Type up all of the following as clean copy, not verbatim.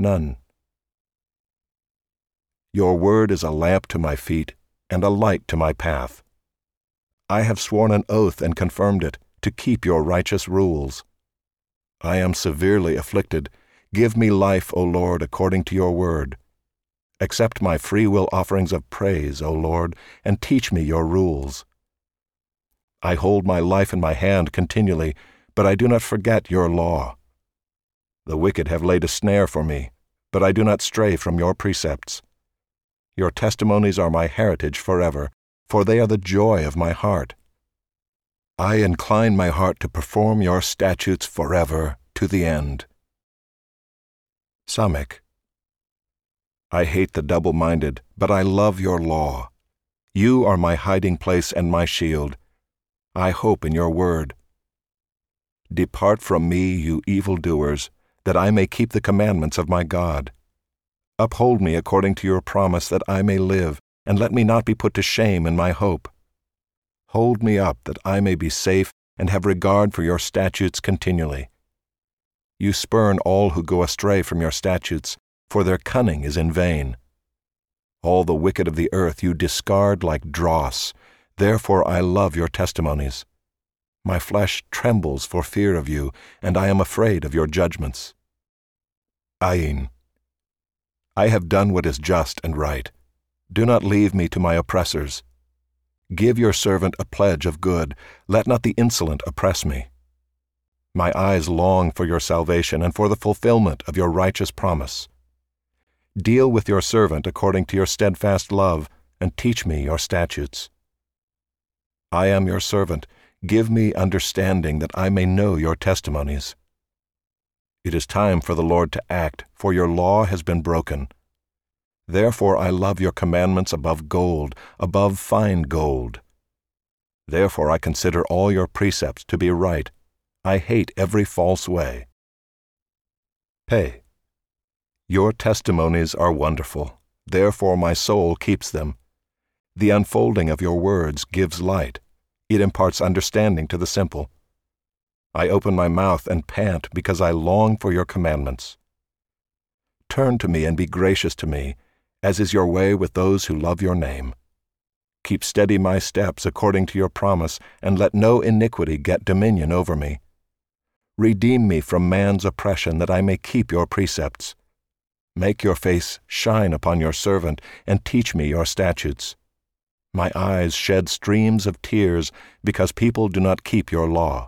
None. Your word is a lamp to my feet and a light to my path. I have sworn an oath and confirmed it, to keep your righteous rules. I am severely afflicted. Give me life, O Lord, according to your word. Accept my free will offerings of praise, O Lord, and teach me your rules. I hold my life in my hand continually, but I do not forget your law. The wicked have laid a snare for me, but I do not stray from your precepts. Your testimonies are my heritage forever, for they are the joy of my heart. I incline my heart to perform your statutes forever to the end. Samekh. I hate the double-minded, but I love your law. You are my hiding place and my shield. I hope in your word. Depart from me, you evildoers, that I may keep the commandments of my God. Uphold me according to your promise that I may live, and let me not be put to shame in my hope. Hold me up that I may be safe and have regard for your statutes continually. You spurn all who go astray from your statutes, for their cunning is in vain. All the wicked of the earth you discard like dross. Therefore I love your testimonies. My flesh trembles for fear of you, and I am afraid of your judgments. Ayin. I have done what is just and right. Do not leave me to my oppressors. Give your servant a pledge of good. Let not the insolent oppress me. My eyes long for your salvation and for the fulfillment of your righteous promise. Deal with your servant according to your steadfast love, and teach me your statutes. I am your servant. Give me understanding that I may know your testimonies. It is time for the Lord to act, for your law has been broken. Therefore I love your commandments above gold, above fine gold. Therefore I consider all your precepts to be right. I hate every false way. Pe. Your testimonies are wonderful. Therefore my soul keeps them. The unfolding of your words gives light. It imparts understanding to the simple. I open my mouth and pant because I long for your commandments. Turn to me and be gracious to me, as is your way with those who love your name. Keep steady my steps according to your promise, and let no iniquity get dominion over me. Redeem me from man's oppression, that I may keep your precepts. Make your face shine upon your servant, and teach me your statutes. My eyes shed streams of tears, because people do not keep your law.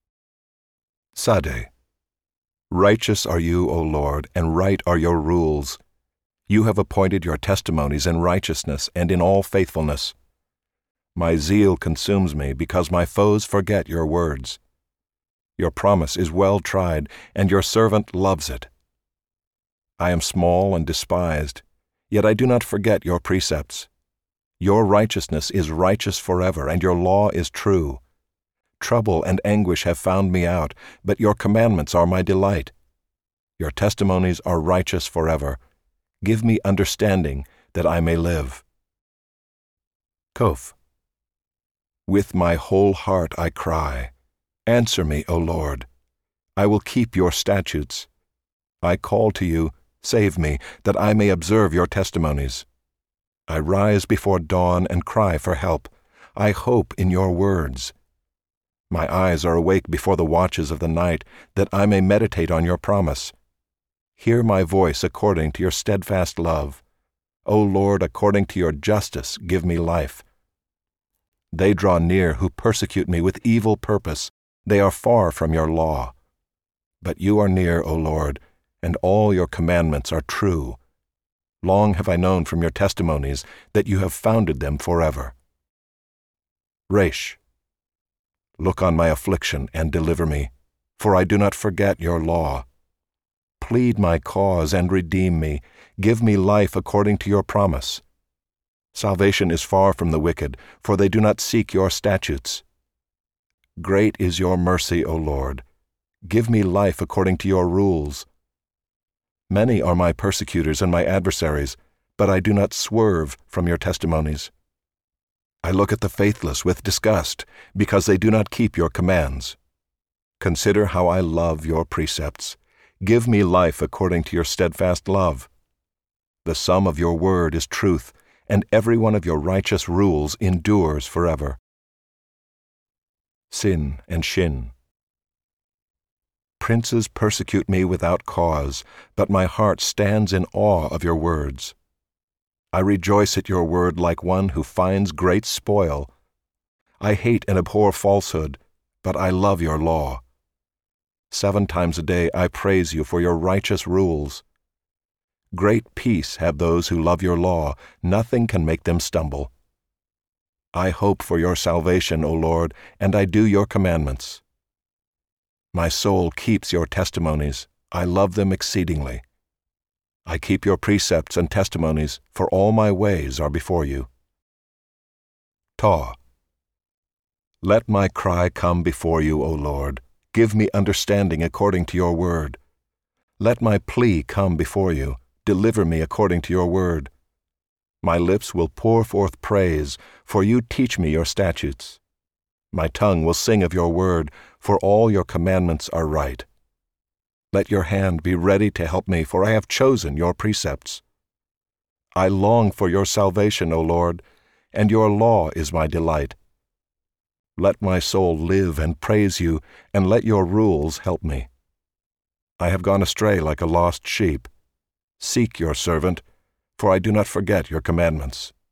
Sadeh. Righteous are you, O Lord, and right are your rules. You have appointed your testimonies in righteousness and in all faithfulness. My zeal consumes me, because my foes forget your words. Your promise is well tried, and your servant loves it. I am small and despised, yet I do not forget your precepts. Your righteousness is righteous forever, and your law is true. Trouble and anguish have found me out, but your commandments are my delight. Your testimonies are righteous forever. Give me understanding, that I may live. Kof. With my whole heart I cry. Answer me, O Lord. I will keep your statutes. I call to you, save me, that I may observe your testimonies. I rise before dawn and cry for help. I hope in your words. My eyes are awake before the watches of the night, that I may meditate on your promise. Hear my voice according to your steadfast love. O Lord, according to your justice, give me life. They draw near who persecute me with evil purpose. They are far from your law. But you are near, O Lord, and all your commandments are true. Long have I known from your testimonies that you have founded them forever. Resh. Look on my affliction and deliver me, for I do not forget your law. Plead my cause and redeem me. Give me life according to your promise. Salvation is far from the wicked, for they do not seek your statutes. Great is your mercy, O Lord. Give me life according to your rules. Many are my persecutors and my adversaries, but I do not swerve from your testimonies. I look at the faithless with disgust, because they do not keep your commands. Consider how I love your precepts. Give me life according to your steadfast love. The sum of your word is truth, and every one of your righteous rules endures forever. Sin and Shin. Princes persecute me without cause, but my heart stands in awe of your words. I rejoice at your word like one who finds great spoil. I hate and abhor falsehood, but I love your law. 7 times a day I praise you for your righteous rules. Great peace have those who love your law. Nothing can make them stumble. I hope for your salvation, O Lord, and I do your commandments. My soul keeps your testimonies. I love them exceedingly. I keep your precepts and testimonies, for all my ways are before you. Taw. Let my cry come before you, O Lord. Give me understanding according to your word. Let my plea come before you. Deliver me according to your word. My lips will pour forth praise, for you teach me your statutes. My tongue will sing of your word, for all your commandments are right. Let your hand be ready to help me, for I have chosen your precepts. I long for your salvation, O Lord, and your law is my delight. Let my soul live and praise you, and let your rules help me. I have gone astray like a lost sheep. Seek your servant, for I do not forget your commandments.